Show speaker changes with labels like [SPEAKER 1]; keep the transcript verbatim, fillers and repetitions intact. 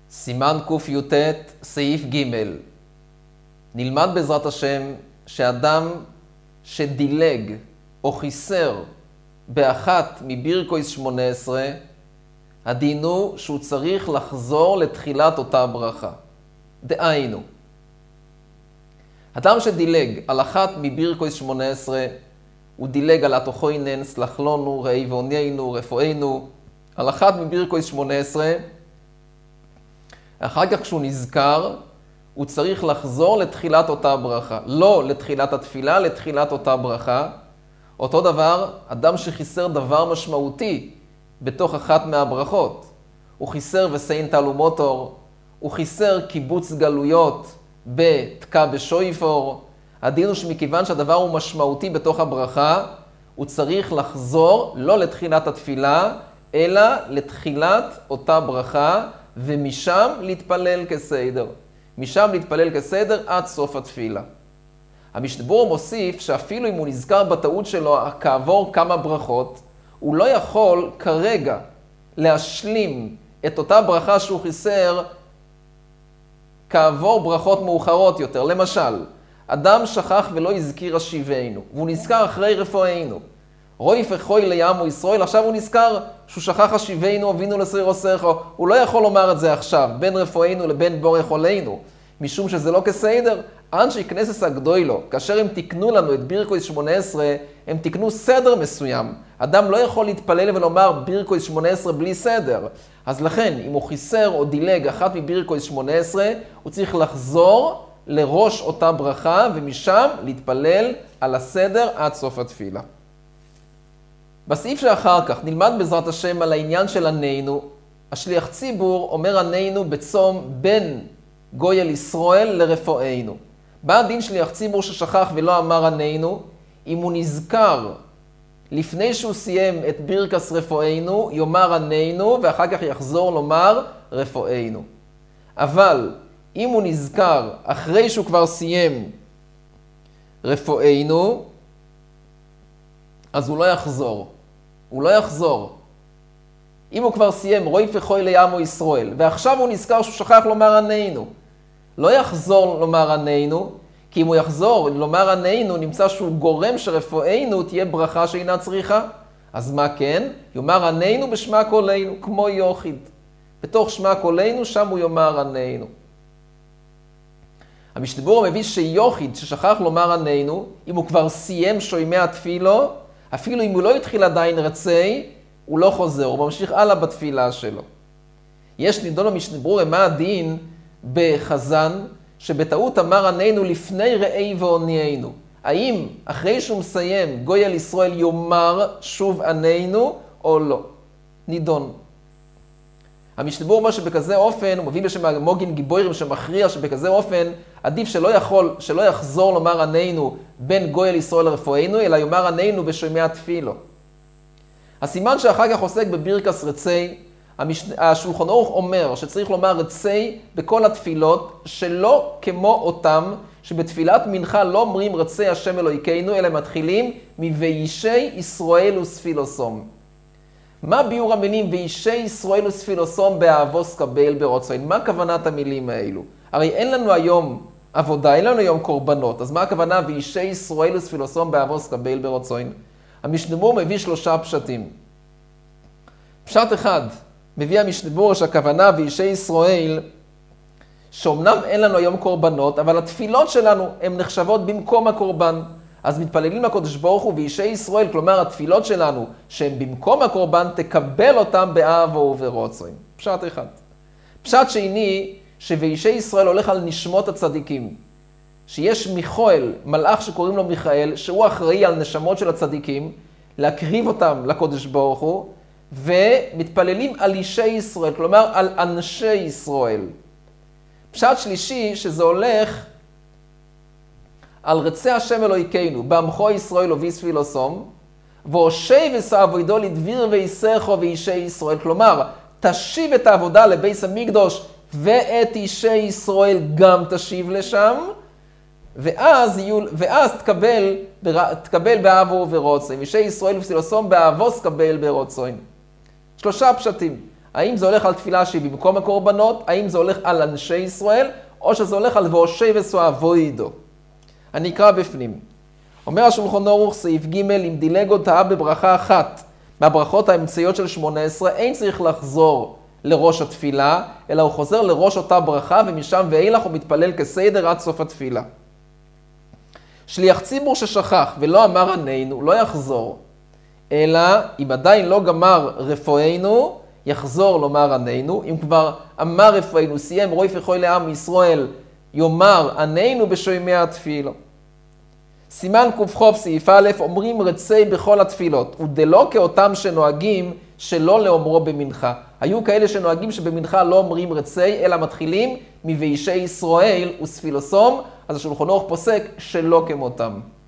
[SPEAKER 1] סימן קי"ט, סעיף ג'. נלמד בעזרת השם שאדם שדילג או חיסר באחת מבירקויס שמונה עשרה, הדין הוא שהוא צריך לחזור לתחילת אותה ברכה. דהיינו, אדם שדילג על אחת מבירקויס שמונה עשרה, הוא דילג על התוכוינן, סלח לנו, ראי ועוניינו, רפואינו, על אחת מבירקויס שמונה עשרה, אחר כך כשהוא נזכר, הוא צריך לחזור לתחילת אותה ברכה. לא לתחילת התפילה, לתחילת אותה ברכה. אותו דבר, אדם שחיסר דבר משמעותי בתוך אחת מהברכות. הוא חיסר וסיין תלומוטור, הוא חיסר קיבוץ גלויות בתקע בשויפור. הדין הוא שמכיוון שהדבר הוא משמעותי בתוך הברכה, הוא צריך לחזור לא לתחילת התפילה, אלא לתחילת אותה ברכה, ומשם להתפלל כסדר. משם להתפלל כסדר עד סוף התפילה. המשנה ברורה מוסיף שאפילו אם הוא נזכר בטעות שלו כעבור כמה ברכות, הוא לא יכול כרגע להשלים את אותה ברכה שהוא חיסר כעבור ברכות מאוחרות יותר. למשל, אדם שכח ולא הזכיר השיבנו, והוא נזכר אחרי רפואינו. רואי פחוי לימו ישראל, עכשיו הוא נזכר שהוא שכח השיבנו, אבינו לסרירו סרחו. הוא לא יכול לומר את זה עכשיו, בין רפואינו לבין בורך עולנו, משום שזה לא כסדר. אנשי כנסת הגדולו, כאשר הם תקנו לנו את בירקויס שמונה עשרה, הם תקנו סדר מסוים. אדם לא יכול להתפלל ולומר בירקויס שמונה עשרה בלי סדר. אז לכן, אם הוא חיסר או דילג אחת מבירקויס שמונה עשרה, הוא צריך לחזור לראש אותה ברכה, ומשם להתפלל על הסדר עד סוף התפילה. בסעיף שאחר כך נלמד בעזרת השם על העניין של ענינו. השליח ציבור אומר ענינו בצום בין גוי אל ישראל לרפואינו. בא הדין שליח ציבור ששכח ולא אמר ענינו, אם הוא נזכר לפני שהוא סיים את בירקס רפואינו, יאמר ענינו ואחר כך יחזור לומר רפואינו. אבל אם הוא נזכר אחרי שהוא כבר סיים רפואינו, אז הוא לא יחזור. הוא לא יחזור. אם הוא כבר סיים רואי פחוי לימו ישראל, ועכשיו הוא נזכר שהוא שכח לומר ענינו, לא יחזור לומר ענינו, כי אם הוא יחזור לומר ענינו, נמצא שהוא גורם שרפואינו תהיה ברכה שאינה צריכה. אז מה כן? יאמר ענינו בשמה קולנו, כמו יוחיד. בתוך שמה קולנו, שם הוא יאמר ענינו. המשנה ברורה מביא שיוחיד ששכח לומר ענינו, אם הוא כבר סיים שוימי התפילו, אפילו אם הוא לא התחיל עדיין רצי, הוא לא חוזר, הוא ממשיך הלאה בתפילה שלו. יש נידון המשנה ברורה מה הדין בחזן, שבטעות אמר ענינו לפני ראי ועוניינו. האם אחרי שהוא מסיים גוי אל ישראל יאמר שוב ענינו או לא? נידון. המשנה ברורה אומר שבכזה אופן, הוא מביא בשם מוגין גיבוירים שמכריע שבכזה אופן, עדיף שלא יכול, שלא יחזור לומר ענינו בין גוי אל ישראל לרפואינו, אלא יאמר ענינו בשומע התפילו. הסימן שאחר כך עוסק בבירקס רצי, השולחן ערוך אומר שצריך לומר רצי בכל התפילות, שלא כמו אותם שבתפילת מנחה לא אומרים רצי השם אלוהינו, אלא מתחילים מוישי ישראל וספילוסום. מה ביור המילים וישי ישראל וספילוסום באהבוס קבל ברצון? מה כוונת המילים האלו? הרי אין לנו היום עבודה, אין לנו היום קורבנות, אז מה הכוונה וישי ישראל וספילוסום באהבוס קבל ברצון? המשנה ברורה מביא שלושה פשטים. פשט אחד, מביא המשנה ברורה שהכוונה וישי ישראל, שאומנם אין לנו היום קורבנות, אבל התפילות שלנו הן נחשבות במקום הקורבן. אז מתפללים לקדוש ברוך הוא וישי ישראל, כלומר התפילות שלנו שהן במקום הקורבן, תקבל אותם באהבה וברצון. פשט אחד. פשט שני, שווישי ישראל הולך על נשמות הצדיקים. שיש מיכאל, מלאך שקוראים לו מיכאל, שהוא אחראי על נשמות של הצדיקים, להקריב אותם לקדוש ברוך הוא, ומתפללים על אישי ישראל, כלומר על אנשי ישראל. פשט שלישי, שזה הולך על רצי השם אלוהינו, בעמכו ישראל וביספילוסום, והושי וסעבודו לדביר ויסכו ואישי ישראל, כלומר, תשיב את העבודה לבייס המקדוש, ואת אישי ישראל גם תשיב לשם, ואז, יהיו, ואז תקבל, תקבל באהבו וברצון. אישי ישראל ופסילוסום באהבוס קבל ברצון. שלושה פשטים. האם זה הולך על תפילה שהיא במקום הקורבנות, האם זה הולך על אנשי ישראל, או שזה הולך על והושע וסואבו עידו. אני אקרא בפנים. אומר השולחן ערוך סעיף ג' אם דילג עוד טעה בברכה אחת מהברכות האמצעיות של שמונה עשרה, אין צריך לחזור לראש התפילה, אלא הוא חוזר לראש אותה ברכה, ומשם ואילך הוא מתפלל כסדר עד סוף התפילה. שליח ציבור ששכח ולא אמר עננו, לא יחזור, אלא אם עדיין לא גמר רפואנו, יחזור לומר עננו. אם כבר אמר רפואנו, סיים רואי פחוי לעם ישראל, יאמר עננו בשומעי התפילה. סימן ק"ח סעיף א', אומרים רצי בכל התפילות, ודלא כאותם שנוהגים שלא לאומרו במנחה. היו כאלה שנוהגים שבמנחה לא אומרים רצי, אלא מתחילים מבאישי ישראל וספילוסום, אז השולחן ערוך פוסק שלא כמותם.